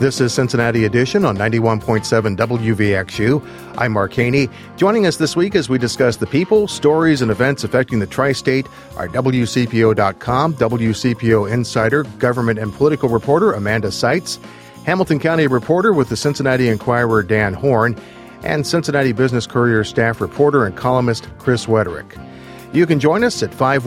This is Cincinnati Edition on 91.7 WVXU. I'm Mark Haney. Joining us this week as we discuss the people, stories, and events affecting the tri-state are WCPO.com, WCPO insider, government and political reporter Amanda Seitz, Hamilton County reporter with the Cincinnati Enquirer Dan Horn, and Cincinnati Business Courier staff reporter and columnist Chris Wederick. You can join us at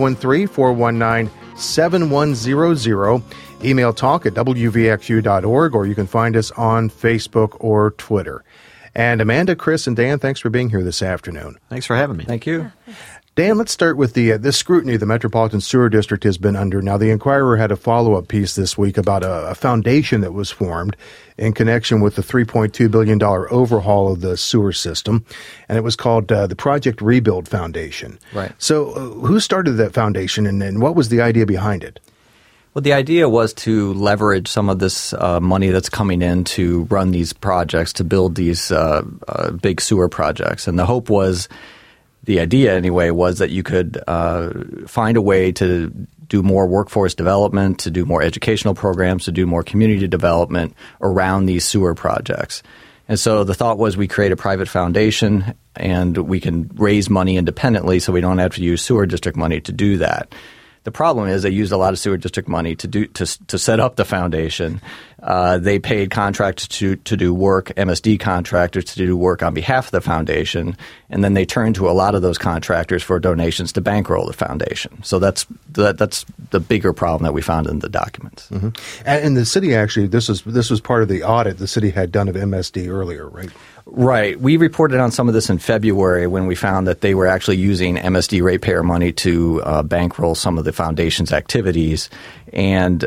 513-419-7100. Email talk at wvxu.org, or you can find us on Facebook or Twitter. And Amanda, Chris, and Dan, thanks for being here this afternoon. Thanks for having me. Thank you. Dan, let's start with the scrutiny the Metropolitan Sewer District has been under. Now, the Enquirer had a follow-up piece this week about a foundation that was formed in connection with the $3.2 billion overhaul of the sewer system, and it was called the Project Rebuild Foundation. Right. So who started that foundation, and what was the idea behind it? Well, the idea was to leverage some of this money that's coming in to run these projects, to build these big sewer projects. And the hope was, the idea anyway, was that you could find a way to do more workforce development, to do more educational programs, to do more community development around these sewer projects. And so the thought was we create a private foundation and we can raise money independently so we don't have to use sewer district money to do that. The problem is they used a lot of sewer district money to set up the foundation. They paid contractors to do work, MSD contractors to do work on behalf of the foundation, and then they turned to a lot of those contractors for donations to bankroll the foundation. So that's the bigger problem that we found in the documents. Mm-hmm. And the city actually, this was part of the audit the city had done of MSD earlier, right? Right. We reported on some of this in February when we found that they were actually using MSD ratepayer money to bankroll some of the foundation's activities. And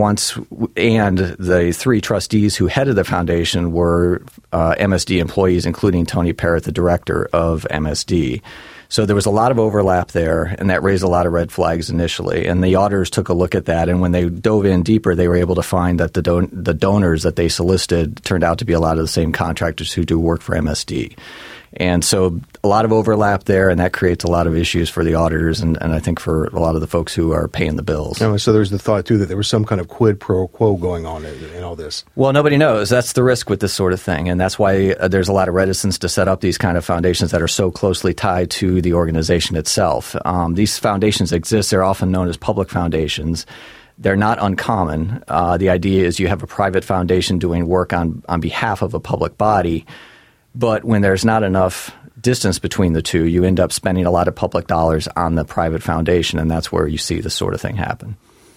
the three trustees who headed the foundation were MSD employees, including Tony Parrott, the director of MSD. So there was a lot of overlap there, and that raised a lot of red flags initially. And the auditors took a look at that, and when they dove in deeper, they were able to find that the donors that they solicited turned out to be a lot of the same contractors who do work for MSD. And so a lot of overlap there, and that creates a lot of issues for the auditors and I think for a lot of the folks who are paying the bills. Oh, so there's the thought, too, that there was some kind of quid pro quo going on in all this. Well, nobody knows. That's the risk with this sort of thing, and that's why there's a lot of reticence to set up these kind of foundations that are so closely tied to the organization itself. These foundations exist. They're often known as public foundations. They're not uncommon. The idea is you have a private foundation doing work on behalf of a public body. But when there's not enough distance between the two, you end up spending a lot of public dollars on the private foundation, and that's where you see this sort of thing happen.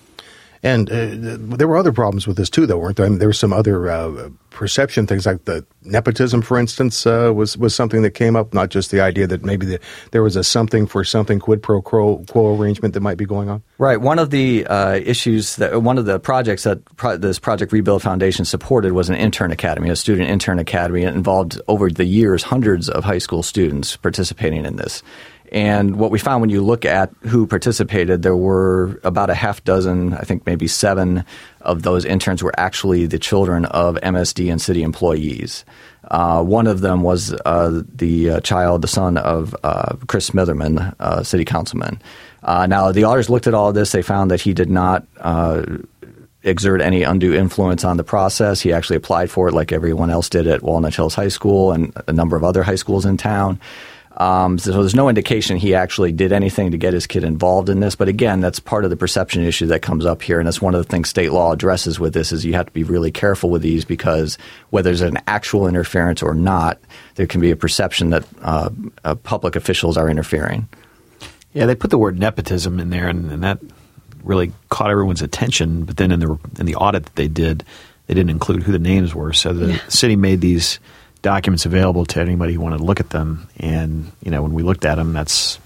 And there were other problems with this, too, though, weren't there? I mean, there were some other perception things, like the nepotism, for instance, was something that came up, not just the idea that maybe there was a something for something quid pro quo arrangement that might be going on. Right. One of the one of the projects that this Project Rebuild Foundation supported was an intern academy, a student intern academy. It involved, over the years, hundreds of high school students participating in this. And what we found when you look at who participated, there were about a half dozen, I think maybe 7 of those interns were actually the children of MSD and city employees. One of them was the son of Chris Smitherman, city councilman. Now, the auditors looked at all of this. They found that he did not exert any undue influence on the process. He actually applied for it like everyone else did at Walnut Hills High School and a number of other high schools in town. So there's no indication he actually did anything to get his kid involved in this. But again, that's part of the perception issue that comes up here. And that's one of the things state law addresses with this, is you have to be really careful with these, because whether there's an actual interference or not, there can be a perception that public officials are interfering. Yeah, they put the word nepotism in there, and that really caught everyone's attention. But then in the audit that they did, they didn't include who the names were. So the city made these documents available to anybody who wanted to look at them. And when we looked at them, that's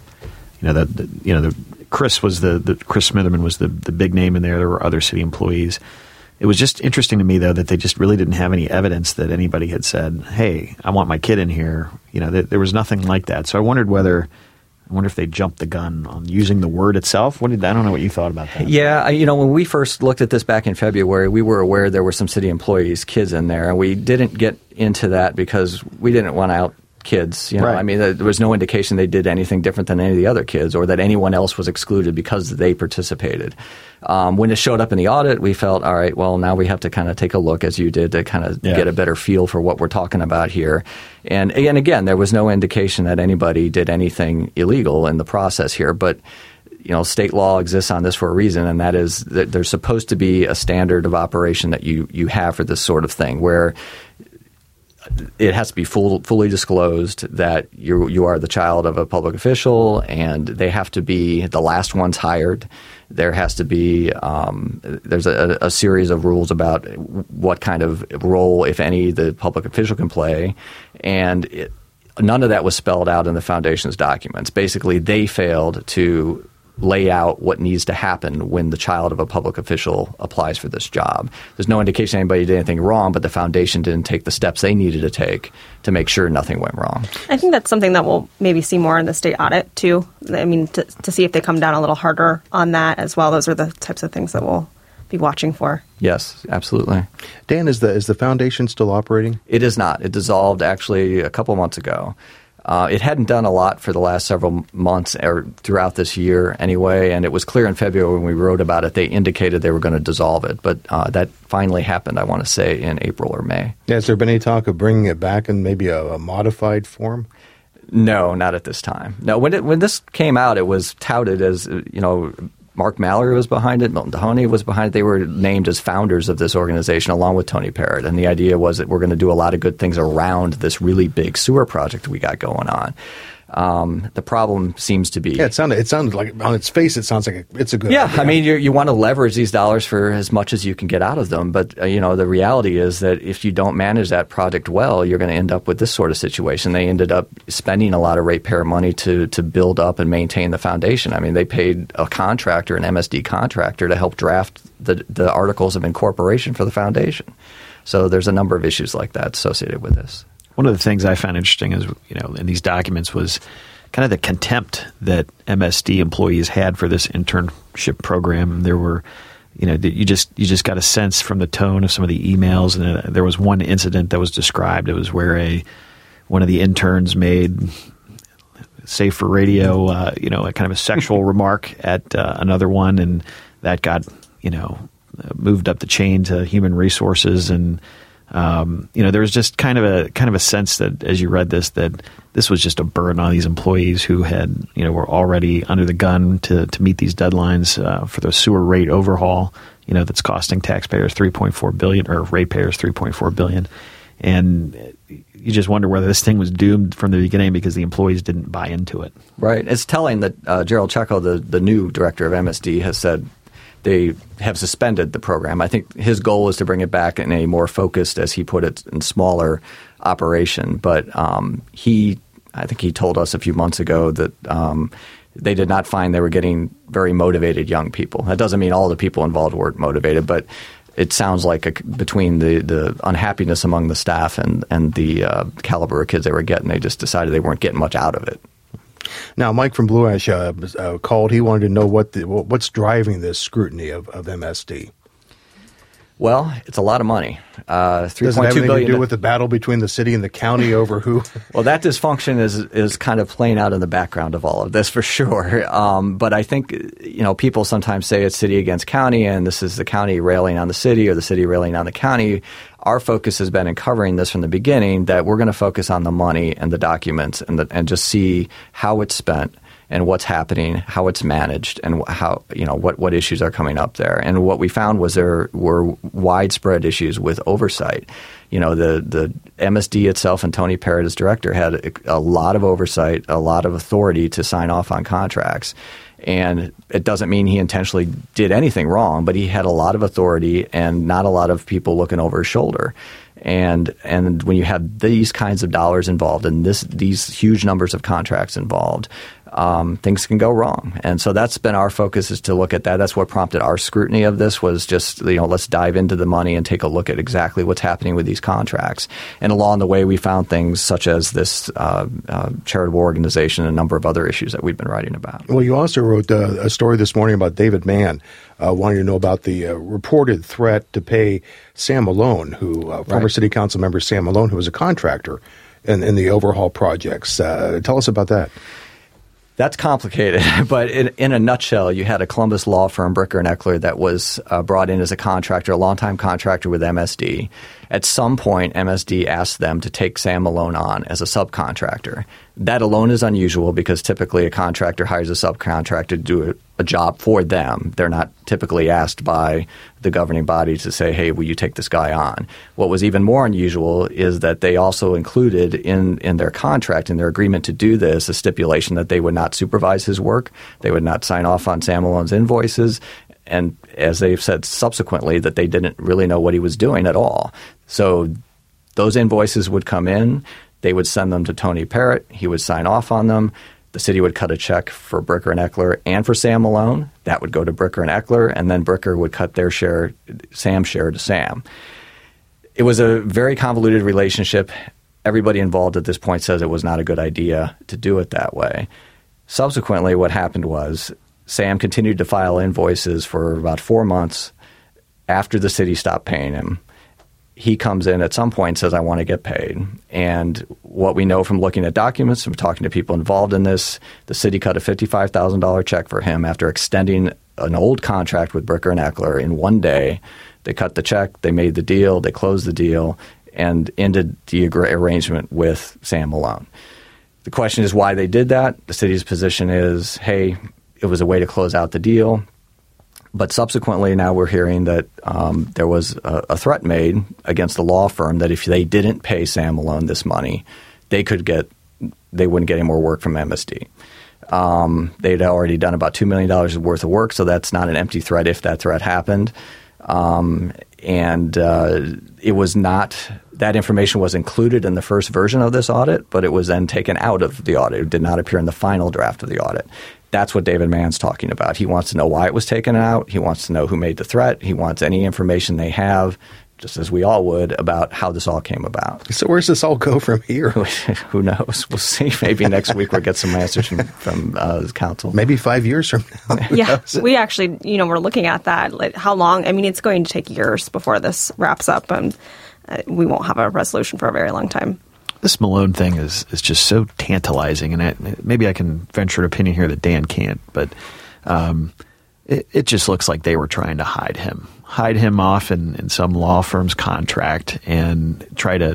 Chris was Chris Smitherman was the big name in there. There were other city employees. It was just interesting to me, though, that they just really didn't have any evidence that anybody had said, "Hey, I want my kid in here." There was nothing like that. So I wonder if they jumped the gun on using the word itself. I don't know what you thought about that. Yeah, when we first looked at this back in February, we were aware there were some city employees' kids in there, and we didn't get into that because we didn't want kids. You know, Right. I mean, there was no indication they did anything different than any of the other kids, or that anyone else was excluded because they participated. When it showed up in the audit, we felt, all right, well, now we have to kind of take a look, as you did, to kind of get a better feel for what we're talking about here. And again, there was no indication that anybody did anything illegal in the process here, but you know, state law exists on this for a reason, and that is that there's supposed to be a standard of operation that you have for this sort of thing, where it has to be fully disclosed that you are the child of a public official, and they have to be the last ones hired. There has to be there's a series of rules about what kind of role, if any, the public official can play, and none of that was spelled out in the foundation's documents. Basically, they failed to lay out what needs to happen when the child of a public official applies for this job. There's no indication anybody did anything wrong, but the foundation didn't take the steps they needed to take to make sure nothing went wrong. I think that's something that we'll maybe see more in the state audit, too. I mean, to see if they come down a little harder on that as well. Those are the types of things that we'll be watching for. Yes, absolutely. Dan, is the foundation still operating? It is not. It dissolved actually a couple months ago. It hadn't done a lot for the last several months or throughout this year anyway, and it was clear in February when we wrote about it, they indicated they were going to dissolve it. But that finally happened, I want to say, in April or May. Yeah, has there been any talk of bringing it back in maybe a modified form? No, not at this time. No, when this came out, it was touted as, you know, Mark Mallory was behind it. Milton Dohoney was behind it. They were named as founders of this organization along with Tony Parrott. And the idea was that we're going to do a lot of good things around this really big sewer project we got going on. The problem seems to be... Yeah, it sounded like, on its face, it sounds like it's a good idea. I mean, you want to leverage these dollars for as much as you can get out of them. But, you know, the reality is that if you don't manage that project well, you're going to end up with this sort of situation. They ended up spending a lot of ratepayer money to build up and maintain the foundation. I mean, they paid a contractor, an MSD contractor, to help draft the articles of incorporation for the foundation. So there's a number of issues like that associated with this. One of the things I found interesting is, you know, in these documents was kind of the contempt that MSD employees had for this internship program. There were, you know, you just got a sense from the tone of some of the emails, and there was one incident that was described. It was where one of the interns made, safe for radio, you know, a kind of a sexual remark at another one, and that got, you know, moved up the chain to human resources. And you know, there was just kind of a sense that, as you read this, that this was just a burden on these employees who had, you know, were already under the gun to meet these deadlines for the sewer rate overhaul, you know, that's costing taxpayers $3.4 billion, or ratepayers $3.4 billion. And you just wonder whether this thing was doomed from the beginning because the employees didn't buy into it. Right. It's telling that Gerald Checco, the new director of MSD, has said they have suspended the program. I think his goal is to bring it back in a more focused, as he put it, and smaller operation. But I think he told us a few months ago that they did not find they were getting very motivated young people. That doesn't mean all the people involved weren't motivated, but it sounds like between the unhappiness among the staff and the caliber of kids they were getting, they just decided they weren't getting much out of it. Now, Mike from Blue Ash called. He wanted to know what's driving this scrutiny of MSD. Well, it's a lot of money. Does it have anything to do with the battle between the city and the county over who? Well, that dysfunction is kind of playing out in the background of all of this for sure. But I think, you know, people sometimes say it's city against county, and this is the county railing on the city or the city railing on the county. Our focus has been in covering this from the beginning, that we're going to focus on the money and the documents and just see how it's spent and what's happening, how it's managed, and how, you know, what issues are coming up there. And what we found was there were widespread issues with oversight. You know, the MSD itself and Tony Parrott as director had a lot of oversight, a lot of authority to sign off on contracts. And it doesn't mean he intentionally did anything wrong, but he had a lot of authority and not a lot of people looking over his shoulder. And when you have these kinds of dollars involved and these huge numbers of contracts involved, things can go wrong. And so that's been our focus, is to look at that. That's what prompted our scrutiny of this, was just, you know, let's dive into the money and take a look at exactly what's happening with these contracts. And along the way, we found things such as this charitable organization and a number of other issues that we've been writing about. Well, you also wrote a story this morning about David Mann, wanting to know about the reported threat to pay Sam Malone, former city council member Sam Malone, who was a contractor in the overhaul projects. Tell us about that. That's complicated, but in a nutshell, you had a Columbus law firm, Bricker and Eckler, that was brought in as a contractor, a longtime contractor with MSD. At some point, MSD asked them to take Sam Malone on as a subcontractor. That alone is unusual because typically a contractor hires a subcontractor to do a job for them. They're not typically asked by the governing body to say, hey, will you take this guy on? What was even more unusual is that they also included in their contract, in their agreement to do this, a stipulation that they would not supervise his work. They would not sign off on Sam Malone's invoices. And as they've said subsequently, that they didn't really know what he was doing at all. So those invoices would come in. They would send them to Tony Parrott. He would sign off on them. The city would cut a check for Bricker and Eckler and for Sam Malone. That would go to Bricker and Eckler, and then Bricker would cut their share, Sam's share, to Sam. It was a very convoluted relationship. Everybody involved at this point says it was not a good idea to do it that way. Subsequently, what happened was Sam continued to file invoices for about 4 months after the city stopped paying him. He comes in at some point and says, I want to get paid. And what we know from looking at documents, from talking to people involved in this, the city cut a $55,000 check for him after extending an old contract with Bricker and Eckler in one day. They cut the check, they made the deal, they closed the deal, and ended the arrangement with Sam Malone. The question is why they did that. The city's position is, hey, it was a way to close out the deal. But subsequently, now we're hearing that there was a threat made against the law firm that if they didn't pay Sam Malone this money, they wouldn't get any more work from MSD. They'd already done about $2 million worth of work, so that's not an empty threat if that threat happened. It was not – that information was included in the first version of this audit, but it was then taken out of the audit. It did not appear in the final draft of the audit. That's what David Mann's talking about. He wants to know why it was taken out. He wants to know who made the threat. He wants any information they have, just as we all would, about how this all came about. So where's this all go from here? Who knows? We'll see. Maybe next week we'll get some answers from the council. Maybe 5 years from now. Yeah. We actually, we're looking at that. Like how long? I mean, it's going to take years before this wraps up, and we won't have a resolution for a very long time. This Malone thing is just so tantalizing, and maybe I can venture an opinion here that Dan can't, but it just looks like they were trying to hide him off in some law firm's contract and try to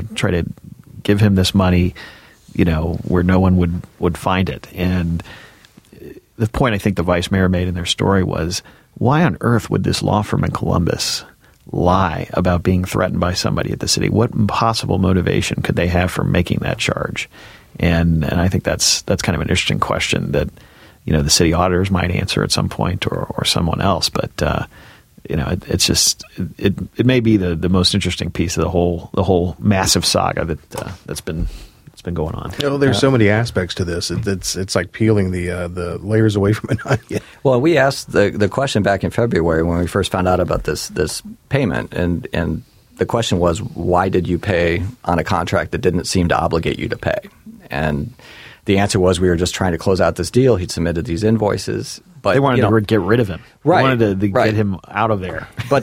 give him this money, where no one would find it. And the point I think the vice mayor made in their story was, why on earth would this law firm in Columbus lie about being threatened by somebody at the city? What possible motivation could they have for making that charge? And I think that's kind of an interesting question that the city auditors might answer at some point, or someone else. But it's just it may be the most interesting piece of the whole massive saga that's been going on. There's so many aspects to this. It's like peeling the layers away from an onion. Well, we asked the question back in February when we first found out about this payment, and the question was, why did you pay on a contract that didn't seem to obligate you to pay? And the answer was, we were just trying to close out this deal. He'd submitted these invoices. But they wanted to get rid of him. Right. They wanted to get him out of there. But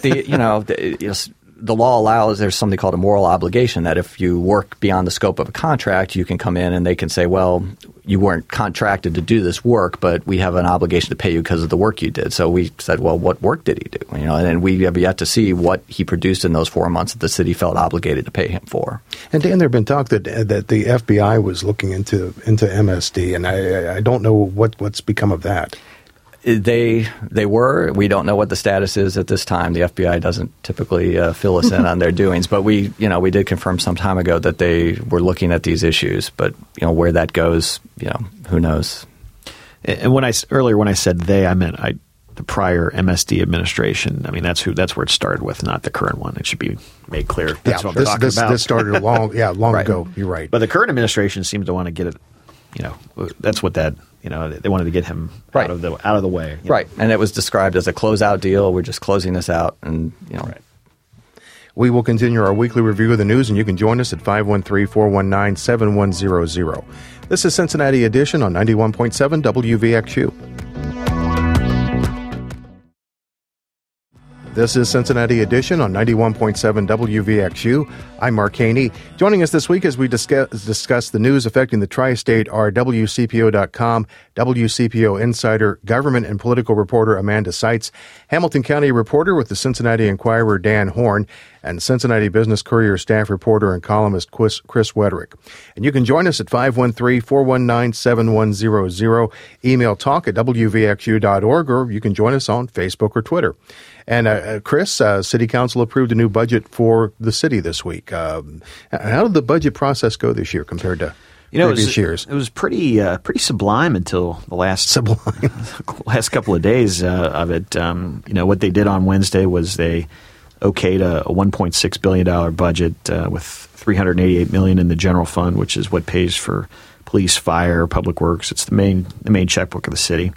the law allows, there's something called a moral obligation, that if you work beyond the scope of a contract, you can come in and they can say, well, you weren't contracted to do this work, but we have an obligation to pay you because of the work you did. So we said, well, what work did he do? And we have yet to see what he produced in those 4 months that the city felt obligated to pay him for. And Dan, there have been talk that the FBI was looking into MSD, and I don't know what's become of that. They were. We don't know what the status is at this time. The FBI doesn't typically fill us in on their doings, but we did confirm some time ago that they were looking at these issues. But where that goes, who knows? And when I said they, I meant the prior MSD administration. I mean, that's where it started with, not the current one. It should be made clear. That's what we're talking about. This started long right. ago. You're right. But the current administration seems to want to get it. That's what that. They wanted to get him right. out of the way. Right. And it was described as a closeout deal. We're just closing this out, and Right. We will continue our weekly review of the news, and you can join us at 513-419-7100. This is Cincinnati Edition on 91.7 WVXU. This is Cincinnati Edition on 91.7 WVXU. I'm Mark Haney. Joining us this week as we discuss the news affecting the tri-state are WCPO.com, WCPO insider, government and political reporter Amanda Seitz, Hamilton County reporter with the Cincinnati Enquirer Dan Horn, and Cincinnati Business Courier staff reporter and columnist Chris Wederick. And you can join us at 513-419-7100, email talk at wvxu.org, or you can join us on Facebook or Twitter. And Chris, City Council approved a new budget for the city this week. How did the budget process go this year compared to previous years? It was pretty sublime until the last couple of days of it. What they did on Wednesday was they okayed a $1.6 billion budget with $388 million in the general fund, which is what pays for police, fire, public works. It's the main checkbook of the city.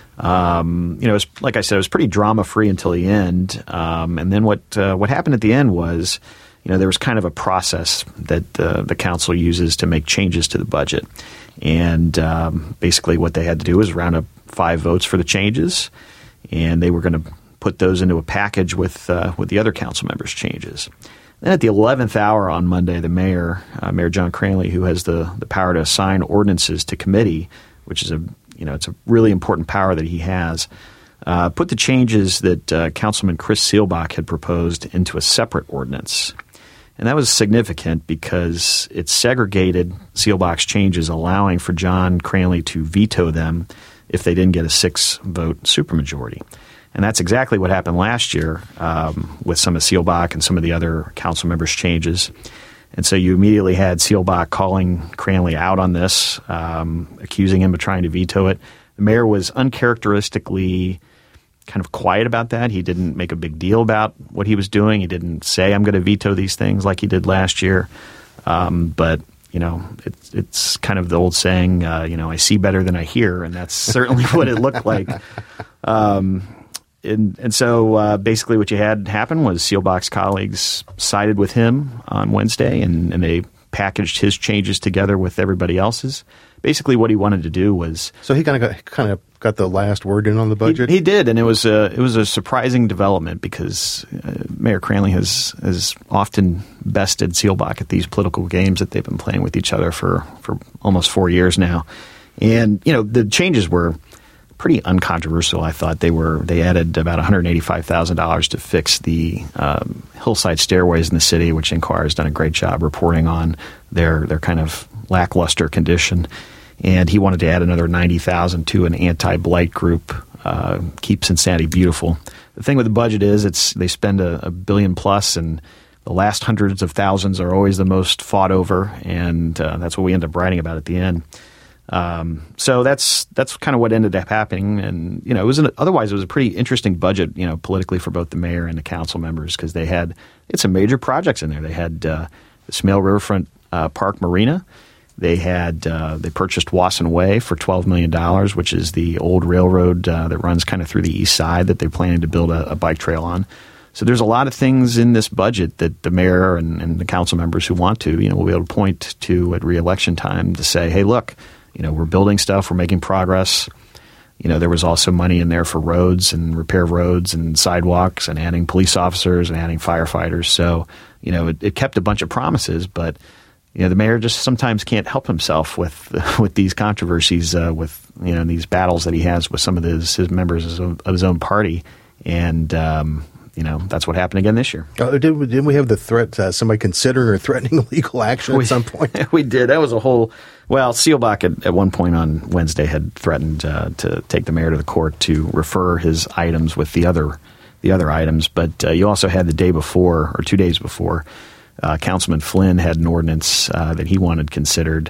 Like I said, it was pretty drama-free until the end. And then what happened at the end was, there was kind of a process that the council uses to make changes to the budget. And basically what they had to do was round up 5 votes for the changes, and they were going to put those into a package with the other council members' changes. Then at the 11th hour on Monday, the mayor, Mayor John Cranley, who has the power to assign ordinances to committee, which is it's a really important power that he has, put the changes that Councilman Chris Seelbach had proposed into a separate ordinance. And that was significant because it segregated Seelbach's changes, allowing for John Cranley to veto them if they didn't get a 6-vote supermajority. And that's exactly what happened last year with some of Seelbach and some of the other council members' changes. And so you immediately had Seelbach calling Cranley out on this, accusing him of trying to veto it. The mayor was uncharacteristically kind of quiet about that. He didn't make a big deal about what he was doing. He didn't say, I'm going to veto these things like he did last year. But it's kind of the old saying, I see better than I hear, and that's certainly what it looked like. And so basically what you had happen was Seelbach's colleagues sided with him on Wednesday, and they packaged his changes together with everybody else's. Basically what he wanted to do was... So he kind of got the last word in on the budget? He did, and it was a surprising development because Mayor Cranley has often bested Seelbach at these political games that they've been playing with each other for almost 4 years now. And, the changes were pretty uncontroversial. I thought they added about $185,000 to fix the hillside stairways in the city, which Enquirer has done a great job reporting on their kind of lackluster condition. And he wanted to add another $90,000 to an anti-blight group, Keep Cincinnati Beautiful. The thing with the budget is they spend a billion plus, and the last hundreds of thousands are always the most fought over, and that's what we end up writing about at the end. So that's kind of what ended up happening, and otherwise it was a pretty interesting budget, politically for both the mayor and the council members, because they had some major projects in there. They had the Smale Riverfront Park Marina. They purchased Wasson Way for $12 million, which is the old railroad that runs kind of through the east side that they're planning to build a bike trail on. So there's a lot of things in this budget that the mayor and the council members who want to, will be able to point to at re-election time to say, hey, look, we're building stuff, we're making progress. There was also money in there for roads and repair of roads and sidewalks and adding police officers and adding firefighters. So, it kept a bunch of promises, but the mayor just sometimes can't help himself with these controversies, with these battles that he has with some of his members of his own party, and that's what happened again this year. Didn't we have the threat somebody considering or threatening legal action at some point? We did. That was a whole. Well, Seelbach at one point on Wednesday had threatened to take the mayor to the court to refer his items with the other items, but you also had the day before or 2 days before. Councilman Flynn had an ordinance that he wanted considered,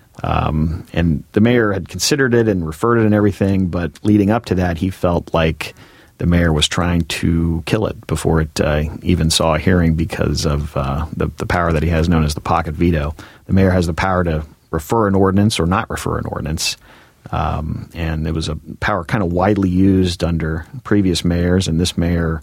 and the mayor had considered it and referred it and everything, but leading up to that, he felt like the mayor was trying to kill it before it even saw a hearing because of the power that he has known as the pocket veto. The mayor has the power to refer an ordinance or not refer an ordinance, and it was a power kind of widely used under previous mayors, and this mayor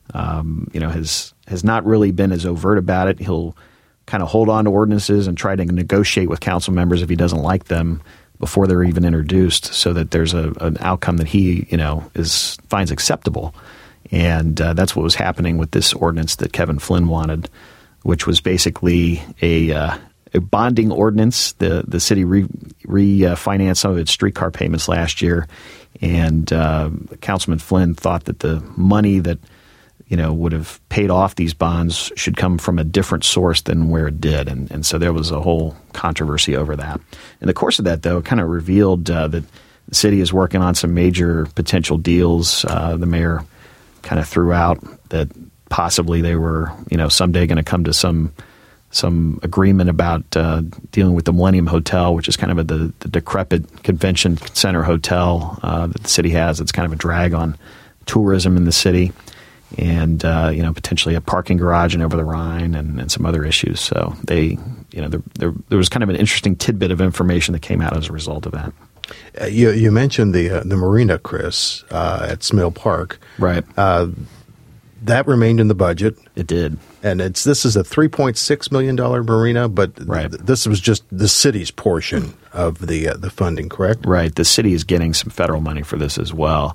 has not really been as overt about it. He'll kind of hold on to ordinances and try to negotiate with council members if he doesn't like them before they're even introduced, so that there's an outcome that he finds acceptable. And that's what was happening with this ordinance that Kevin Flynn wanted, which was basically a bonding ordinance. The city refinanced some of its streetcar payments last year, and Councilman Flynn thought that the money that would have paid off these bonds should come from a different source than where it did. And so there was a whole controversy over that. In the course of that, though, it kind of revealed that the city is working on some major potential deals. The mayor kind of threw out that possibly they were, someday going to come to some agreement about dealing with the Millennium Hotel, which is kind of the decrepit convention center hotel that the city has. It's kind of a drag on tourism in the city. And potentially a parking garage and over the Rhine and some other issues. So there was kind of an interesting tidbit of information that came out as a result of that. You mentioned the marina, Chris, at Smale Park. Right. That remained in the budget. It did. And this is a $3.6 million marina, but right. This was just the city's portion of the funding, correct? Right. The city is getting some federal money for this as well.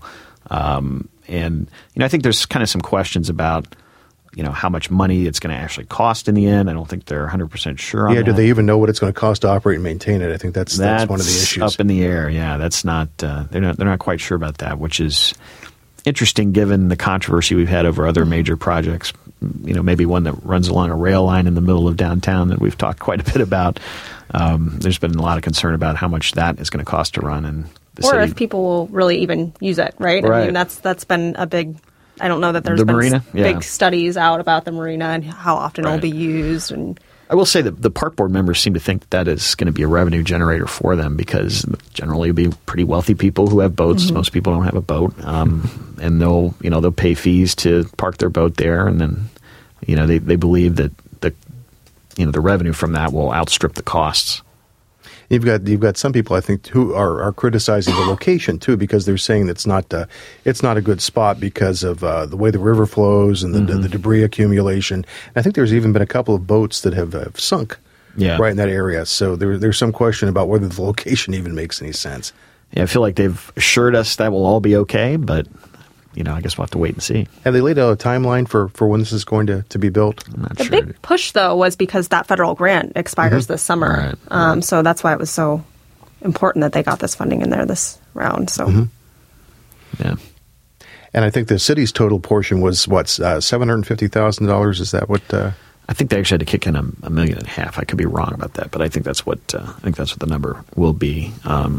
And I think there's kind of some questions about, how much money it's going to actually cost in the end. I don't think they're 100% sure on that. Yeah, do they even know what it's going to cost to operate and maintain it? I think that's one of the issues. Up in the air, yeah. That's not they're not quite sure about that, which is interesting given the controversy we've had over other major projects. Maybe one that runs along a rail line in the middle of downtown that we've talked quite a bit about. There's been a lot of concern about how much that is going to cost to run and or city. If people will really even use it, right? Right. I mean, that's been a big. I don't know that there's been marina? Big studies out about the marina and how often it will be used. And I will say that the park board members seem to think that is going to be a revenue generator for them because generally it'll be pretty wealthy people who have boats. Mm-hmm. Most people don't have a boat, and they'll pay fees to park their boat there, and then they believe that the revenue from that will outstrip the costs. You've got some people, I think, who are criticizing the location too, because they're saying it's not a good spot because of the way the river flows and the debris accumulation. And I think there's even been a couple of boats that have sunk right in that area. So there's some question about whether the location even makes any sense. Yeah, I feel like they've assured us that will all be okay, but I guess we'll have to wait and see. Have they laid out a timeline for when this is going to be built? I'm not the sure. big push, though, was because that federal grant expires this summer. Right. So that's why it was so important that they got this funding in there this round. So, yeah. And I think the city's total portion was $750,000. Is that what? I think they actually had to kick in $1.5 million. I could be wrong about that, but I think that's what the number will be.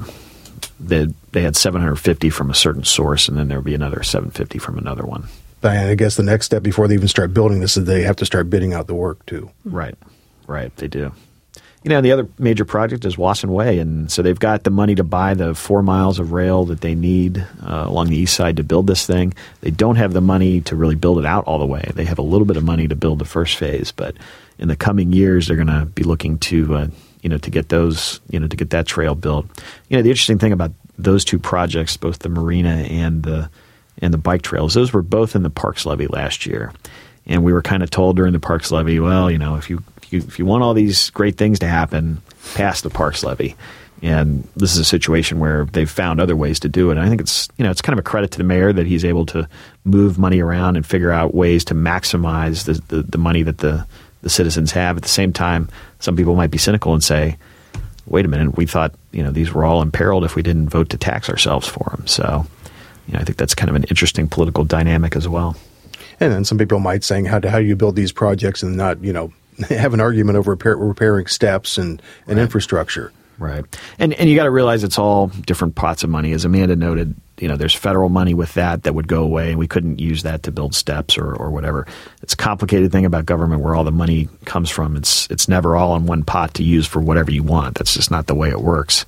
They had 750 from a certain source, and then there would be another 750 from another one. And I guess the next step before they even start building this is they have to start bidding out the work too. Right, they do. The other major project is Wasson Way, and so they've got the money to buy the 4 miles of rail that they need along the east side to build this thing. They don't have the money to really build it out all the way. They have a little bit of money to build the first phase, but in the coming years, they're going to be looking to to get those, to get that trail built. The interesting thing about those two projects, both the marina and the bike trails, those were both in the Parks Levy last year, and we were kind of told during the Parks Levy, well, if you want all these great things to happen, pass the Parks Levy. And this is a situation where they've found other ways to do it. And I think it's kind of a credit to the mayor that he's able to move money around and figure out ways to maximize the money that the citizens have. At the same time, some people might be cynical and say, wait a minute, we thought these were all imperiled if we didn't vote to tax ourselves for them. So I think that's kind of an interesting political dynamic as well. And then some people might say, how do you build these projects and not have an argument over repairing steps and infrastructure? Right. And you got to realize it's all different pots of money. As Amanda noted, there's federal money with that would go away, and we couldn't use that to build steps or whatever. It's a complicated thing about government where all the money comes from. It's never all in one pot to use for whatever you want. That's just not the way it works.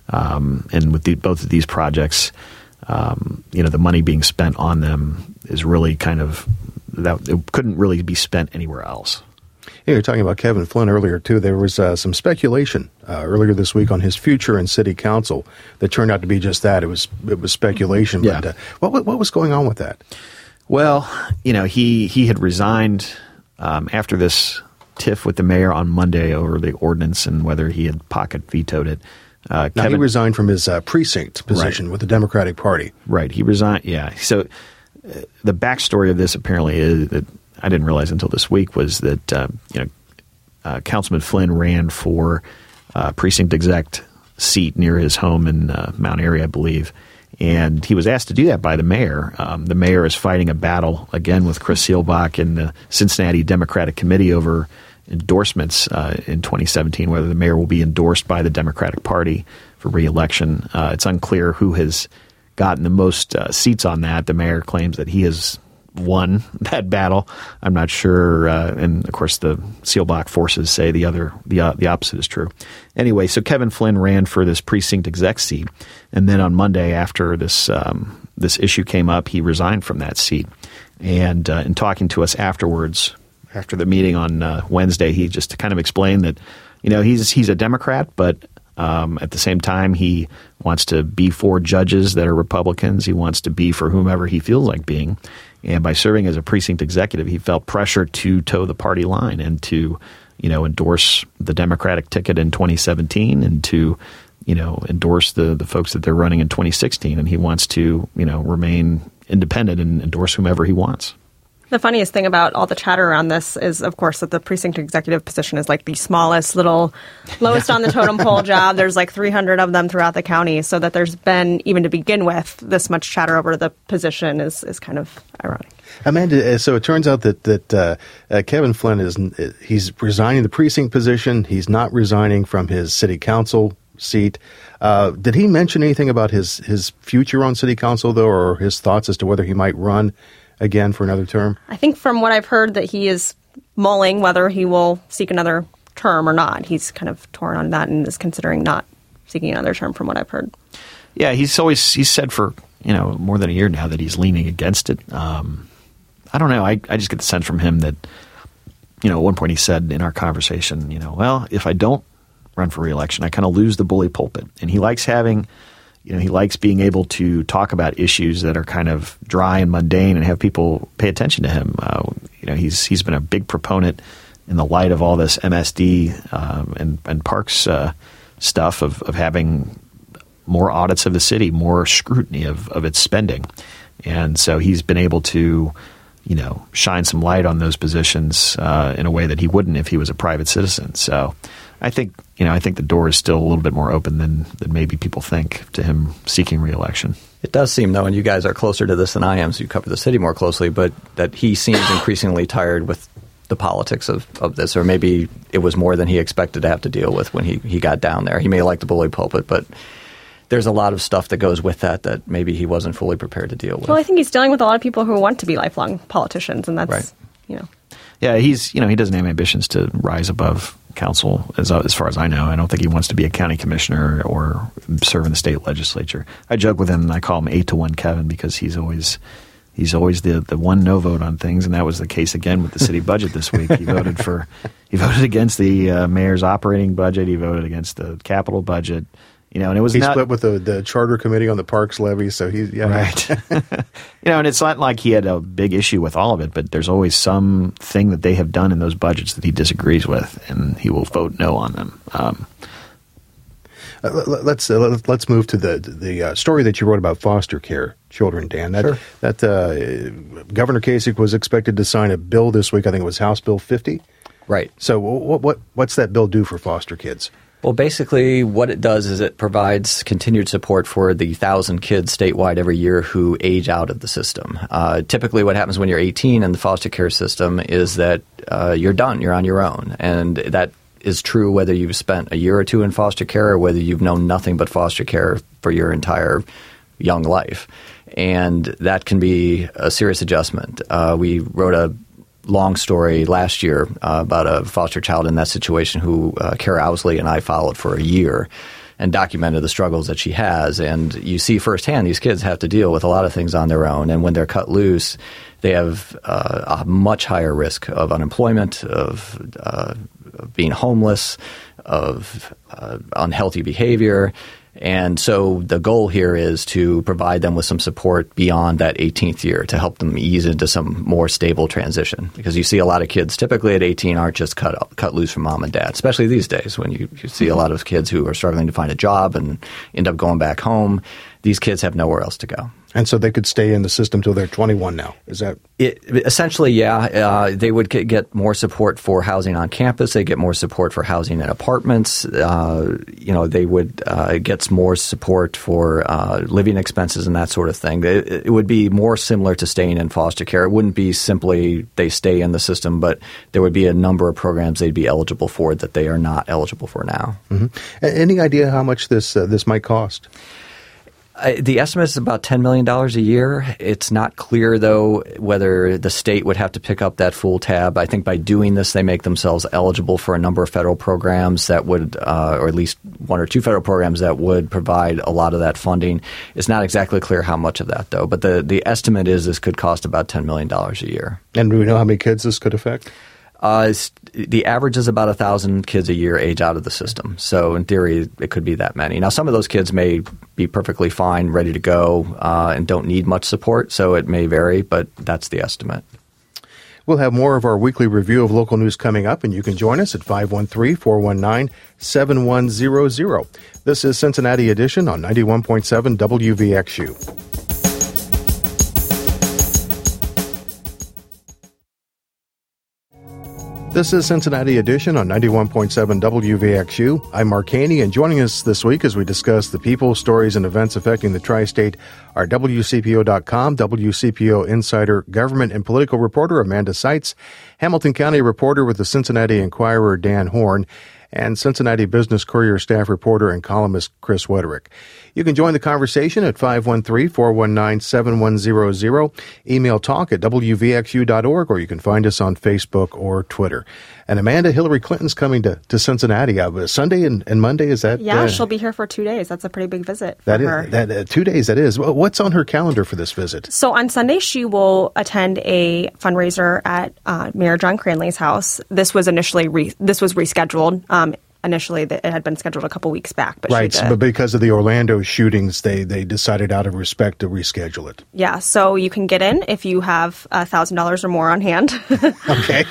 And with both of these projects, the money being spent on them is really kind of that it couldn't really be spent anywhere else. You were talking about Kevin Flynn earlier, too. There was some speculation earlier this week on his future in city council that turned out to be just that. It was speculation. Yeah. But what was going on with that? Well, he had resigned after this tiff with the mayor on Monday over the ordinance and whether he had pocket vetoed it. He resigned from his precinct position with the Democratic Party. Right. He resigned. Yeah. So the backstory of this apparently is that I didn't realize until this week was that Councilman Flynn ran for precinct exec seat near his home in Mount Airy, I believe, and he was asked to do that by the mayor. The mayor is fighting a battle again with Chris Seelbach and the Cincinnati Democratic Committee over endorsements in 2017, whether the mayor will be endorsed by the Democratic Party for re-election. It's unclear who has gotten the most seats on that. The mayor claims that he has won that battle. I'm not sure, and of course the Seelbach forces say the opposite is true. Anyway, so Kevin Flynn ran for this precinct exec seat, and then on Monday after this issue came up, he resigned from that seat. And in talking to us afterwards, after the meeting on Wednesday, he just kind of explained that he's a Democrat, but at the same time, he wants to be for judges that are Republicans. He wants to be for whomever he feels like being. And by serving as a precinct executive, he felt pressure to toe the party line and to, endorse the Democratic ticket in 2017 and to, endorse the folks that they're running in 2016. And he wants to, remain independent and endorse whomever he wants. The funniest thing about all the chatter around this is, of course, that the precinct executive position is like the smallest, lowest on the totem pole job. There's like 300 of them throughout the county. So that there's been, even to begin with, this much chatter over the position is kind of ironic. Amanda, so it turns out that Kevin Flynn he's resigning the precinct position. He's not resigning from his city council seat. Did he mention anything about his future on city council, though, or his thoughts as to whether he might run again for another term? I think from what I've heard that he is mulling whether he will seek another term or not. He's kind of torn on that and is considering not seeking another term from what I've heard. Yeah, he's said for more than a year now that he's leaning against it. I don't know. I just get the sense from him that at one point he said in our conversation, well, if I don't run for re-election, I kind of lose the bully pulpit. And he likes having he likes being able to talk about issues that are kind of dry and mundane and have people pay attention to him. He's been a big proponent in the light of all this MSD and parks stuff of having more audits of the city, more scrutiny of its spending. And so he's been able to, shine some light on those positions in a way that he wouldn't if he was a private citizen. So I think the door is still a little bit more open than maybe people think to him seeking re-election. It does seem, though, and you guys are closer to this than I am, so you cover the city more closely, but that he seems increasingly tired with the politics of this, or maybe it was more than he expected to have to deal with when he got down there. He may like the bully pulpit, but there's a lot of stuff that goes with that maybe he wasn't fully prepared to deal with. Well, I think he's dealing with a lot of people who want to be lifelong politicians, and that's, right. Yeah, he's he doesn't have ambitions to rise above council as far as I know. I don't think he wants to be a county commissioner or serve in the state legislature. I joke with him and I call him 8-1 Kevin because he's always the one no vote on things, and that was the case again with the city budget this week. He voted against the mayor's operating budget. He voted against the capital budget. And it was split with the charter committee on the parks levy. So right. And it's not like he had a big issue with all of it, but there's always something that they have done in those budgets that he disagrees with, and he will vote no on them. Let's move to the story that you wrote about foster care children, Dan. Sure. Governor Kasich was expected to sign a bill this week. I think it was House Bill 50. Right. So what's that bill do for foster kids? Well, basically what it does is it provides continued support for the 1,000 kids statewide every year who age out of the system. Typically what happens when you're 18 in the foster care system is that you're done. You're on your own. And that is true whether you've spent a year or two in foster care or whether you've known nothing but foster care for your entire young life. And that can be a serious adjustment. We wrote a long story last year about a foster child in that situation who Kara Owsley and I followed for a year and documented the struggles that she has. And you see firsthand these kids have to deal with a lot of things on their own. And when they're cut loose, they have a much higher risk of unemployment, of being homeless, of unhealthy behavior. And so the goal here is to provide them with some support beyond that 18th year to help them ease into some more stable transition. Because you see a lot of kids typically at 18 aren't just cut loose from mom and dad, especially these days when you see a lot of kids who are struggling to find a job and end up going back home. These kids have nowhere else to go. And so they could stay in the system till they're 21 now. Is that essentially? Yeah, they would get more support for housing on campus. They get more support for housing in apartments. They would get more support for living expenses and that sort of thing. It would be more similar to staying in foster care. It wouldn't be simply they stay in the system, but there would be a number of programs they'd be eligible for that they are not eligible for now. Mm-hmm. Any idea how much this might cost? The estimate is about $10 million a year. It's not clear, though, whether the state would have to pick up that full tab. I think by doing this, they make themselves eligible for a number of federal programs that would, or at least one or two federal programs that would provide a lot of that funding. It's not exactly clear how much of that, though. But the estimate is this could cost about $10 million a year. And do we know how many kids this could affect? The average is about 1,000 kids a year age out of the system. So in theory, it could be that many. Now, some of those kids may be perfectly fine, ready to go, and don't need much support. So it may vary, but that's the estimate. We'll have more of our weekly review of local news coming up, and you can join us at 513-419-7100. This is Cincinnati Edition on 91.7 WVXU. This is Cincinnati Edition on 91.7 WVXU. I'm Mark Haney, and joining us this week as we discuss the people, stories, and events affecting the tri-state are WCPO.com, WCPO insider, government and political reporter Amanda Seitz, Hamilton County reporter with the Cincinnati Enquirer Dan Horn, and Cincinnati Business Courier staff reporter and columnist Chris Wederick. You can join the conversation at 513-419-7100, email talk at wvxu.org, or you can find us on Facebook or Twitter. And Amanda, Hillary Clinton's coming to Cincinnati Sunday and Monday, is that? Yeah, she'll be here for 2 days. That's a pretty big visit for her. 2 days, that is. What's on her calendar for this visit? So on Sunday, she will attend a fundraiser at Mayor John Cranley's house. This was rescheduled. Initially, it had been scheduled a couple weeks back. But right, but because of the Orlando shootings, they decided out of respect to reschedule it. Yeah, so you can get in if you have $1,000 or more on hand. Okay.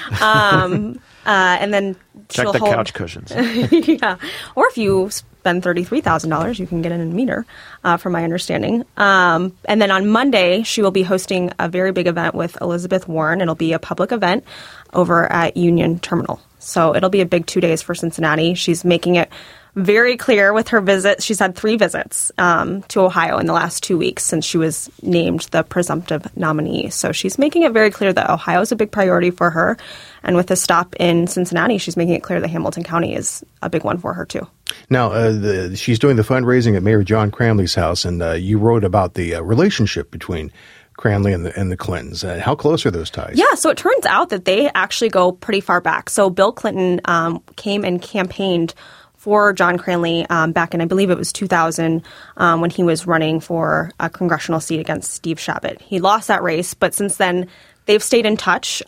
And then check the couch cushions. Yeah, or if you spend $33,000, you can get in and meet her, from my understanding. And then on Monday, she will be hosting a very big event with Elizabeth Warren. It'll be a public event over at Union Terminal. So it'll be a big 2 days for Cincinnati. She's making it very clear with her visits. She's had 3 visits to Ohio in the last 2 weeks since she was named the presumptive nominee. So she's making it very clear that Ohio is a big priority for her. And with this stop in Cincinnati, she's making it clear that Hamilton County is a big one for her, too. Now, she's doing the fundraising at Mayor John Cranley's house, and you wrote about the relationship between Cranley and the Clintons. How close are those ties? Yeah, so it turns out that they actually go pretty far back. So Bill Clinton came and campaigned for John Cranley back in, I believe it was 2000, when he was running for a congressional seat against Steve Chabot. He lost that race, but since then they've stayed in touch.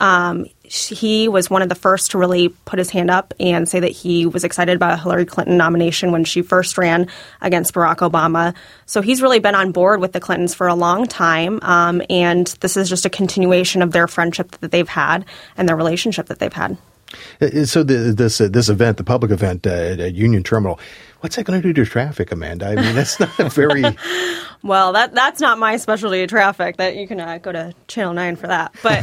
He was one of the first to really put his hand up and say that he was excited about a Hillary Clinton nomination when she first ran against Barack Obama. So he's really been on board with the Clintons for a long time, and this is just a continuation of their friendship that they've had and their relationship that they've had. So this event, the public event at Union Terminal, what's that going to do to traffic, Amanda? I mean, that's not a very... Well, that's not my specialty of traffic. That you can go to Channel 9 for that. But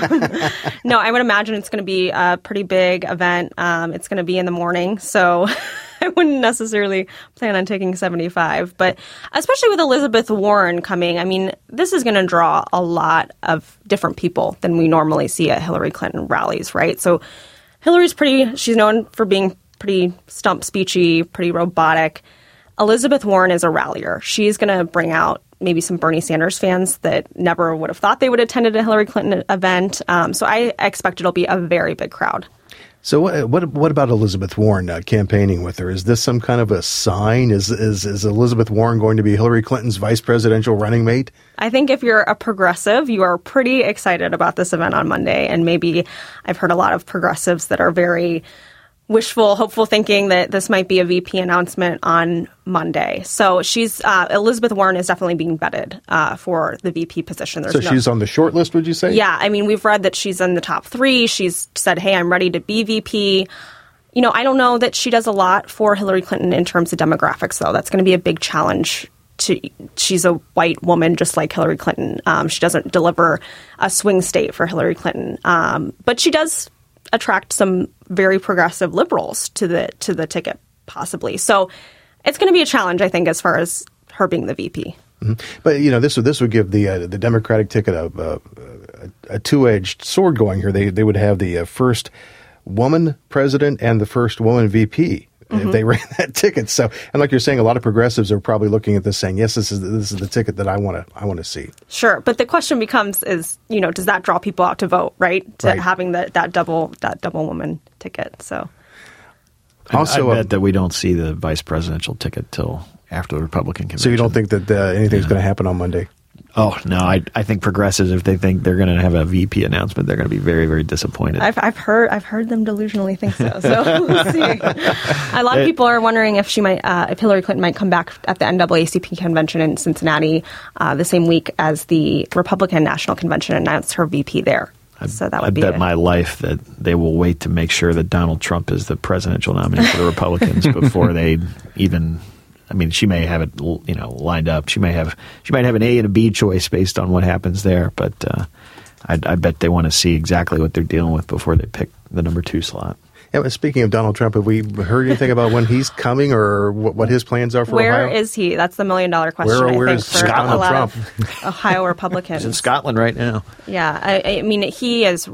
no, I would imagine it's going to be a pretty big event. It's going to be in the morning, so I wouldn't necessarily plan on taking 75. But especially with Elizabeth Warren coming, I mean, this is going to draw a lot of different people than we normally see at Hillary Clinton rallies, right? So Hillary's she's known for being pretty stump speechy, pretty robotic. Elizabeth Warren is a rallier. She's going to bring out maybe some Bernie Sanders fans that never would have thought they would have attended a Hillary Clinton event. So I expect it'll be a very big crowd. So what about Elizabeth Warren campaigning with her? Is this some kind of a sign? Is Elizabeth Warren going to be Hillary Clinton's vice presidential running mate? I think if you're a progressive, you are pretty excited about this event on Monday. And maybe I've heard a lot of progressives that are very wishful, hopeful thinking that this might be a VP announcement on Monday. So Elizabeth Warren is definitely being vetted for the VP position. She's on the short list, would you say? Yeah. I mean, we've read that she's in the top 3. She's said, hey, I'm ready to be VP. I don't know that she does a lot for Hillary Clinton in terms of demographics, though. That's going to be a big challenge she's a white woman just like Hillary Clinton. She doesn't deliver a swing state for Hillary Clinton, but she does attract some very progressive liberals to the ticket, possibly. So it's going to be a challenge, I think, as far as her being the VP. Mm-hmm. But this would give the Democratic ticket a two-edged sword going here. They would have the first woman president and the first woman VP. If they ran that ticket. So, and like you're saying, a lot of progressives are probably looking at this saying, yes, this is the ticket that I want to see. Sure. But the question becomes is, does that draw people out to vote, right? Having that double woman ticket. So also, I bet that we don't see the vice presidential ticket till after the Republican convention. So you don't think that anything's going to happen on Monday? Oh, no. I think progressives, if they think they're going to have a VP announcement, they're going to be very, very disappointed. I've heard them delusionally think so. So we'll see. A lot of people are wondering if if Hillary Clinton might come back at the NAACP convention in Cincinnati the same week as the Republican National Convention announced her VP there. So that would I bet my life that they will wait to make sure that Donald Trump is the presidential nominee for the Republicans before they even. I mean, she may have it, lined up. She might have an A and a B choice based on what happens there. But I bet they want to see exactly what they're dealing with before they pick the number 2 slot. Yeah, but speaking of Donald Trump, have we heard anything about when he's coming or what his plans are for Ohio? Where is he? That's the $1 million question. Where I think, is for Donald a lot Trump? Of Ohio Republicans. He's in Scotland right now. Yeah, I mean, he is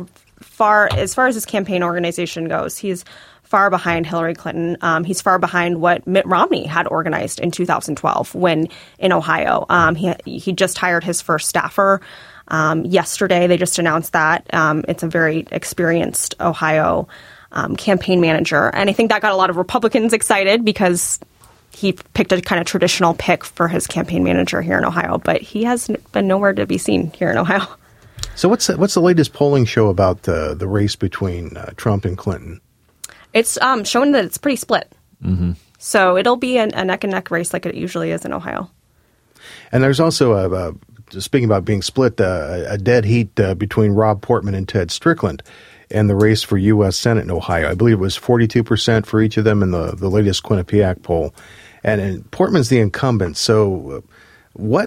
as far as his campaign organization goes, he's far behind Hillary Clinton. He's far behind what Mitt Romney had organized in 2012 when in Ohio. He just hired his first staffer. Yesterday, they just announced that. It's a very experienced Ohio campaign manager. And I think that got a lot of Republicans excited because he picked a kind of traditional pick for his campaign manager here in Ohio. But he has been nowhere to be seen here in Ohio. So what's the latest polling show about the race between Trump and Clinton? It's showing that it's pretty split. Mm-hmm. So it'll be a neck-and-neck race like it usually is in Ohio. And there's also, speaking about being split, a dead heat between Rob Portman and Ted Strickland in the race for U.S. Senate in Ohio. I believe it was 42% for each of them in the latest Quinnipiac poll. And Portman's the incumbent. So why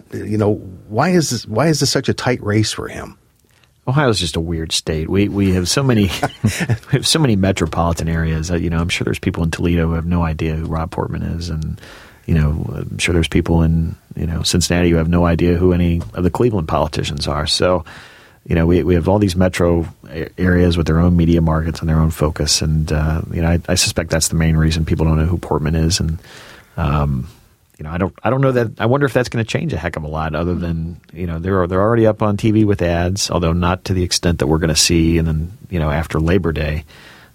is this such a tight race for him? Ohio's just a weird state. We have so many metropolitan areas. I'm sure there's people in Toledo who have no idea who Rob Portman is, and I'm sure there's people in Cincinnati who have no idea who any of the Cleveland politicians are. So we have all these metro areas with their own media markets and their own focus, and I suspect that's the main reason people don't know who Portman is, and I don't know that. I wonder if that's going to change a heck of a lot. Other than they're already up on TV with ads, although not to the extent that we're going to see. And then after Labor Day,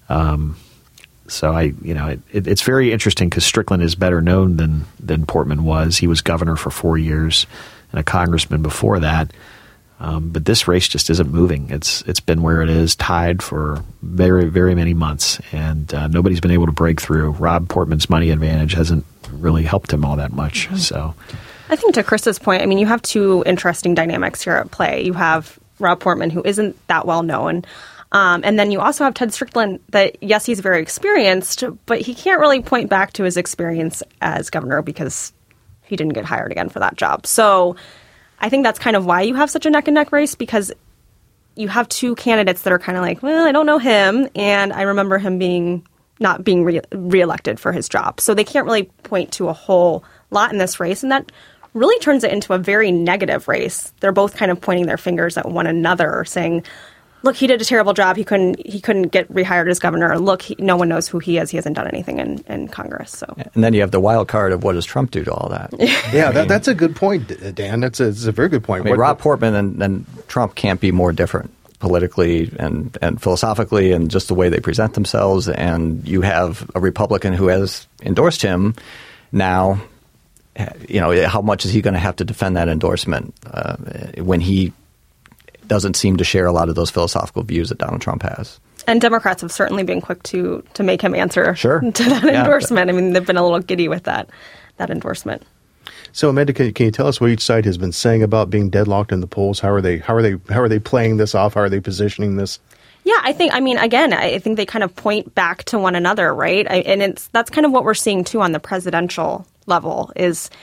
so it's very interesting because Strickland is better known than Portman was. He was governor for 4 years and a congressman before that. But this race just isn't moving. It's been where it is, tied for very, very many months, and nobody's been able to break through. Rob Portman's money advantage hasn't really helped him all that much. Mm-hmm. So, I think to Chris's point, I mean, you have two interesting dynamics here at play. You have Rob Portman, who isn't that well known, and then you also have Ted Strickland. That yes, he's very experienced, but he can't really point back to his experience as governor because he didn't get hired again for that job. So I think that's kind of why you have such a neck-and-neck race, because you have two candidates that are kind of like, well, I don't know him, and I remember him not being reelected for his job. So they can't really point to a whole lot in this race, and that really turns it into a very negative race. They're both kind of pointing their fingers at one another, saying, look, he did a terrible job. He couldn't get rehired as governor. Look, no one knows who he is. He hasn't done anything in Congress. So, and then you have the wild card of what does Trump do to all that? Yeah, that's a good point, Dan. It's a very good point. I mean, Rob Portman and Trump can't be more different politically and philosophically and just the way they present themselves. And you have a Republican who has endorsed him now. How much is he going to have to defend that endorsement when he doesn't seem to share a lot of those philosophical views that Donald Trump has? And Democrats have certainly been quick to make him answer to that endorsement. I mean, they've been a little giddy with that endorsement. So, Amanda, can you tell us what each side has been saying about being deadlocked in the polls? How are they playing this off? How are they positioning this? Yeah, I think they kind of point back to one another, right? And that's kind of what we're seeing too on the presidential level is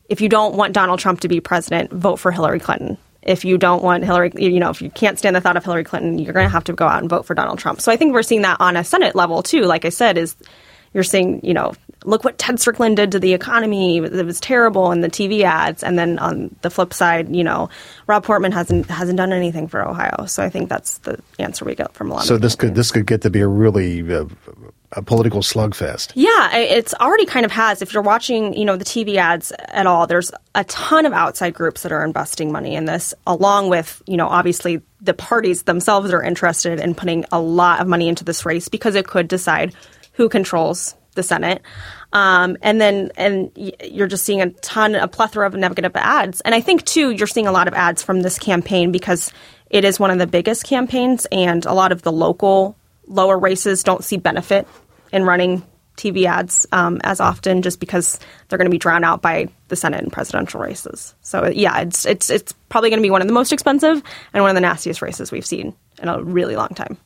if you don't want Donald Trump to be president, vote for Hillary Clinton. If you don't want Hillary, if you can't stand the thought of Hillary Clinton, you're going to have to go out and vote for Donald Trump. So I think we're seeing that on a Senate level, too. Like I said, is you're seeing, look what Ted Strickland did to the economy. It was terrible in the TV ads. And then on the flip side, Rob Portman hasn't done anything for Ohio. So I think that's the answer we get from a lot of So this could get to be a really a political slugfest. Yeah, it's already kind of has. If you're watching, the TV ads at all, there's a ton of outside groups that are investing money in this, along with, obviously the parties themselves are interested in putting a lot of money into this race because it could decide who controls the Senate. And you're just seeing a plethora of negative ads. And I think, too, you're seeing a lot of ads from this campaign because it is one of the biggest campaigns, and a lot of the lower races don't see benefit in running TV ads as often just because they're going to be drowned out by the Senate and presidential races. So, yeah, it's probably going to be one of the most expensive and one of the nastiest races we've seen in a really long time.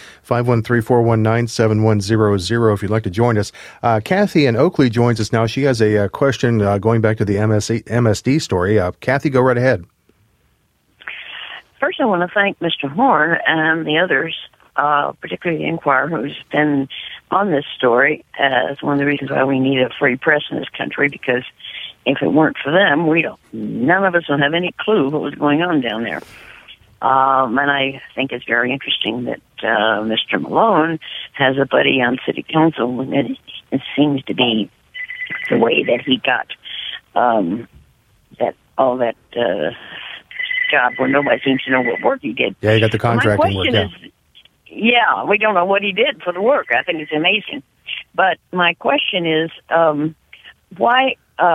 513-419-7100 if you'd like to join us. Kathy in Oakley joins us now. She has a question going back to the MSD story. Kathy, go right ahead. First, I want to thank Mr. Horn and the others, particularly the Inquirer, who's been on this story as one of the reasons why we need a free press in this country, because if it weren't for them, none of us would have any clue what was going on down there. And I think it's very interesting that Mr. Malone has a buddy on city council, and it seems to be the way that he got that job where nobody seems to know what work he did. Yeah, he got the contracting work. Yeah, we don't know what he did for the work. I think it's amazing. But my question is, why,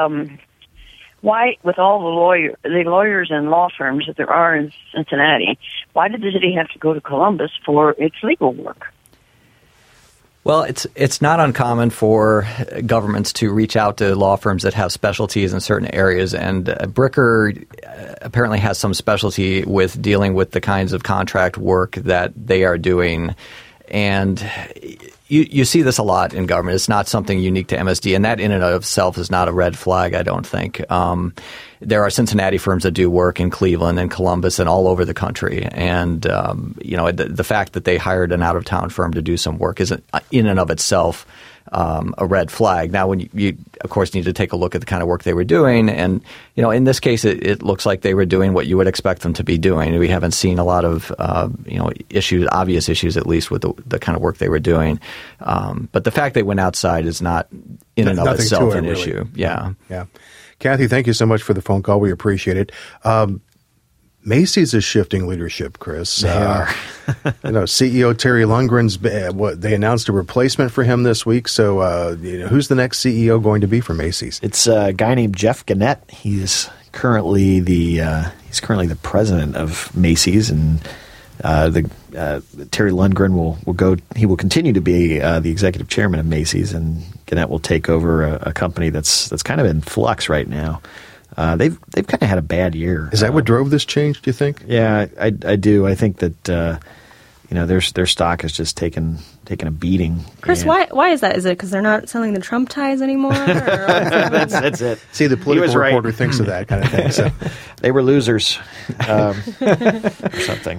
with all the lawyers and law firms that there are in Cincinnati, why did the city have to go to Columbus for its legal work? Well, it's not uncommon for governments to reach out to law firms that have specialties in certain areas, and Bricker apparently has some specialty with dealing with the kinds of contract work that they are doing. And you see this a lot in government. It's not something unique to MSD, and that in and of itself is not a red flag, I don't think. There are Cincinnati firms that do work in Cleveland and Columbus and all over the country. And, the fact that they hired an out-of-town firm to do some work isn't in and of itself a red flag. Now, when you, of course, need to take a look at the kind of work they were doing. And, in this case, it looks like they were doing what you would expect them to be doing. We haven't seen a lot of, obvious issues, at least with the kind of work they were doing. But the fact they went outside is not in and of itself an issue. Yeah. Yeah. Kathy, thank you so much for the phone call. We appreciate it. Macy's is shifting leadership, Chris. They are. CEO Terry Lundgren's, they announced a replacement for him this week. So who's the next CEO going to be for Macy's? It's a guy named Jeff Gannett. He's currently the president of Macy's, and Terry Lundgren will go. He will continue to be the executive chairman of Macy's, and Gannett will take over a company that's kind of in flux right now. They've kind of had a bad year. Is that what drove this change, do you think? Yeah, I do. I think that their stock has just taken a beating. Chris, why is that? Is it because they're not selling the Trump ties anymore? That's it. See, the political reporter thinks of that kind of thing. So they were losers, or something.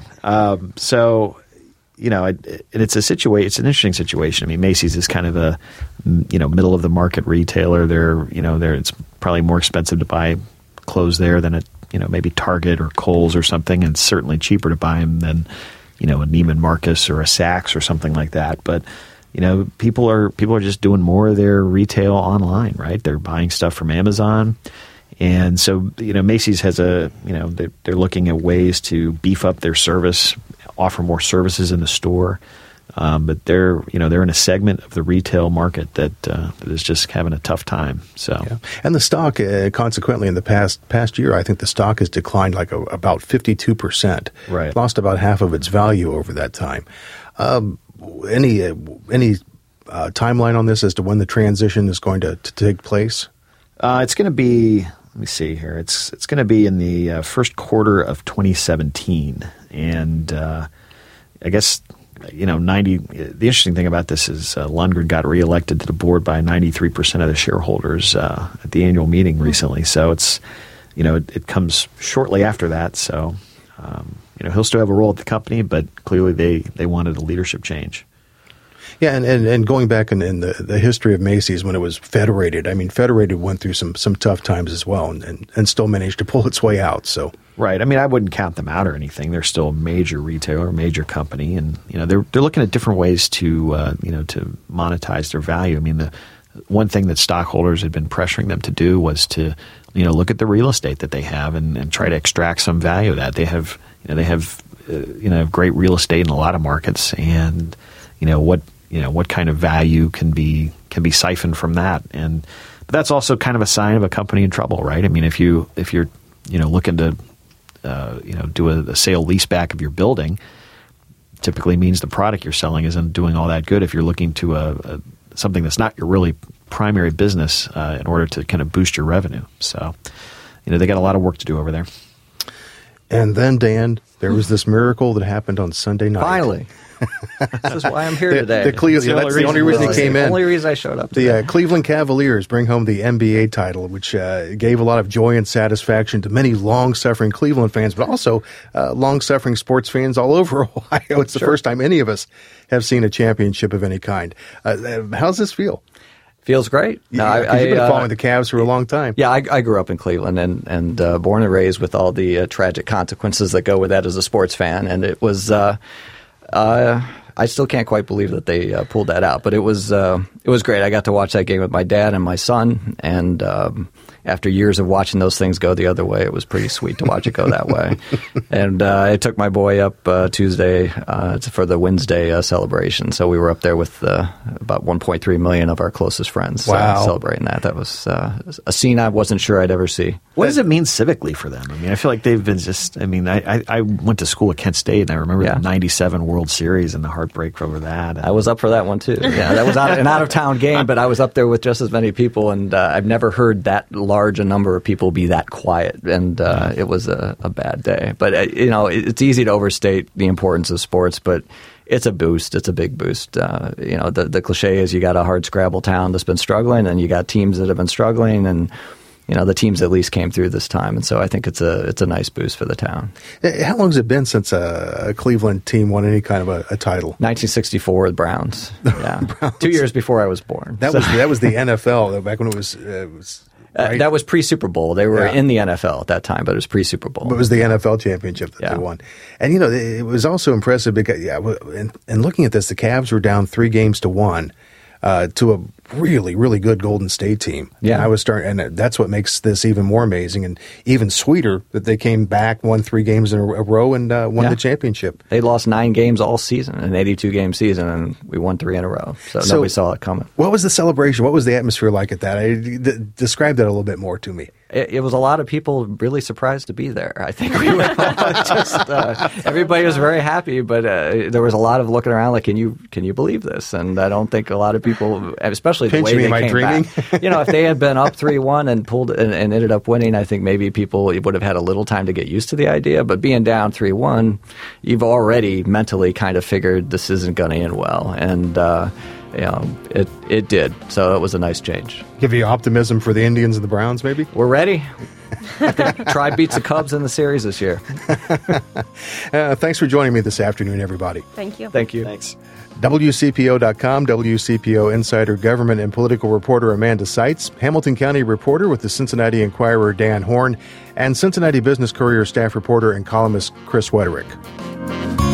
It's a situation. It's an interesting situation. I mean, Macy's is kind of a middle of the market retailer. It's probably more expensive to buy clothes there than at maybe Target or Kohl's or something, and certainly cheaper to buy them than a Neiman Marcus or a Saks or something like that. But people are just doing more of their retail online, right? They're buying stuff from Amazon. And so, Macy's has they're looking at ways to beef up their service, offer more services in the store. But they're in a segment of the retail market that is just having a tough time. So, yeah. And the stock, consequently, in the past year, I think the stock has declined about 52%. Right, lost about half of its value over that time. Any timeline on this as to when the transition is going to take place? It's going to be. Let me see here. It's going to be in the first quarter of 2017, and I guess The interesting thing about this is Lundgren got reelected to the board by 93% of the shareholders at the annual meeting recently. So it's, it comes shortly after that. So, he'll still have a role at the company, but clearly they wanted a leadership change. Yeah, and going back in the history of Macy's when it was Federated, I mean, Federated went through some tough times as well and still managed to pull its way out. So right. I mean, I wouldn't count them out or anything. They're still a major retailer, a major company, and they're looking at different ways to to monetize their value. I mean, the one thing that stockholders had been pressuring them to do was to look at the real estate that they have and try to extract some value of that. They have great real estate in a lot of markets, and what kind of value can be siphoned from that. But that's also kind of a sign of a company in trouble, right? I mean, if you're looking to do a sale leaseback of your building, typically means the product you're selling isn't doing all that good. If you're looking to something that's not your really primary business in order to kind of boost your revenue, so they got a lot of work to do over there. And then, Dan, there was this miracle that happened on Sunday night. Finally. This is why I'm here today. That's the only reason he came in. The only reason I showed up today. The Cleveland Cavaliers bring home the NBA title, which gave a lot of joy and satisfaction to many long-suffering Cleveland fans, but also long-suffering sports fans all over Ohio. It's the first time any of us have seen a championship of any kind. How's this feel? Feels great. You've been following the Cavs for a long time. Yeah, I grew up in Cleveland and born and raised with all the tragic consequences that go with that as a sports fan. And it was, I still can't quite believe that they pulled that out. But it was great. I got to watch that game with my dad and my son. And after years of watching those things go the other way, it was pretty sweet to watch it go that way. And I took my boy up Tuesday for the Wednesday celebration. So we were up there with about 1.3 million of our closest friends celebrating that. That was a scene I wasn't sure I'd ever see. What does it mean civically for them? I mean, I feel like they've been I went to school at Kent State, and I remember the 97 World Series and the heartbreak over that. I was up for that one, too. Yeah, that was an out-of-town game, but I was up there with just as many people, and I've never heard that large a number of people be that quiet, and it was a bad day. But, it's easy to overstate the importance of sports, but it's a boost. It's a big boost. The cliche is you got a hard scrabble town that's been struggling, and you got teams that have been struggling, and the teams at least came through this time, and so I think it's a nice boost for the town. How long has it been since a Cleveland team won any kind of a title? 1964 with Browns. Yeah, Browns. 2 years before I was born. That was the NFL back when it was right? That was pre-Super Bowl. They were in the NFL at that time, but it was pre-Super Bowl. But it was the NFL championship that they won. And, it was also impressive because, and looking at this, the Cavs were down 3-1 to a really, really good Golden State team. Yeah. And that's what makes this even more amazing and even sweeter that they came back, won 3 games in a row, and won the championship. They lost 9 games all season, an 82-game season, and we won 3 in a row. So nobody saw it coming. What was the celebration? What was the atmosphere like at that? Describe that a little bit more to me. It was a lot of people really surprised to be there. I think we were everybody was very happy, but there was a lot of looking around like, can you believe this? And I don't think a lot of people, especially the way they came back. If they had been up 3-1 and pulled and ended up winning, I think maybe people would have had a little time to get used to the idea. But being down 3-1, you've already mentally kind of figured this isn't going to end well, and it did. So it was a nice change. Give you optimism for the Indians and the Browns, maybe? We're ready. I think Tribe beats the Cubs in the series this year. Thanks for joining me this afternoon, everybody. Thank you. Thank you. Thanks. WCPO.com, WCPO Insider Government and Political Reporter Amanda Seitz, Hamilton County reporter with the Cincinnati Enquirer Dan Horn, and Cincinnati Business Courier staff reporter and columnist Chris Wederick.